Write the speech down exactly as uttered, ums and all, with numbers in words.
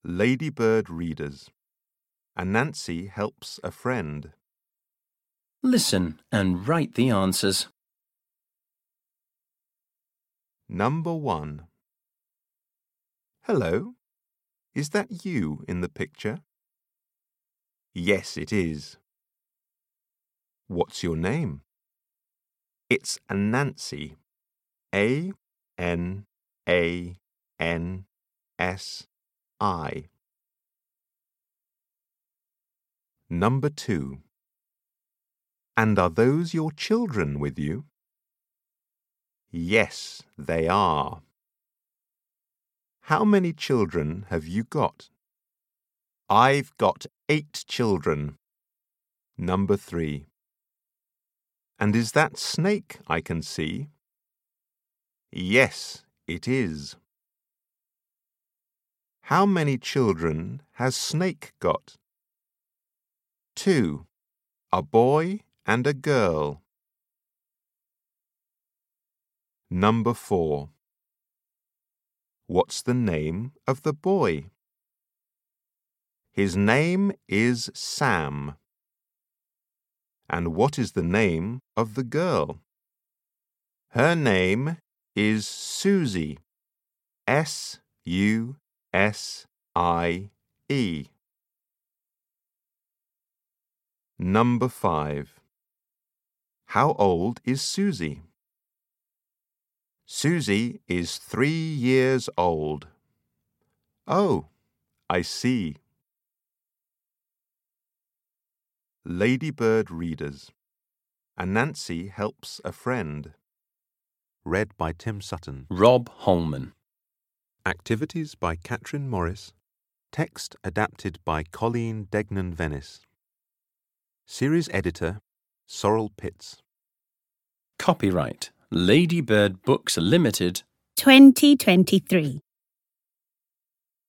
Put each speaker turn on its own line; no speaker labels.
Ladybird readers. Anansi helps a friend.
Listen and write the answers.
Number one. Hello, is that you in the picture? Yes, it is. What's your name? It's Anansi. A N A N S I. Number two. And are those your children with you? Yes, they are. How many children have you got? I've got eight children. Number three. And is that Snake I can see? Yes, it is. How many children has Snake got? Two. A boy and a girl. Number four. What's the name of the boy? His name is Sam. And what is the name of the girl? Her name is Susie. S U S I E. Number five. How old is Susie? Susie is three years old. Oh, I see. Ladybird readers. Anansi helps a friend. Read by Tim Sutton.
Rob Holman.
Activities by Catherine Morris. Text adapted by Colleen Degnan-Venice. Series editor, Sorrel Pitts.
Copyright Ladybird Books Limited
twenty twenty-three.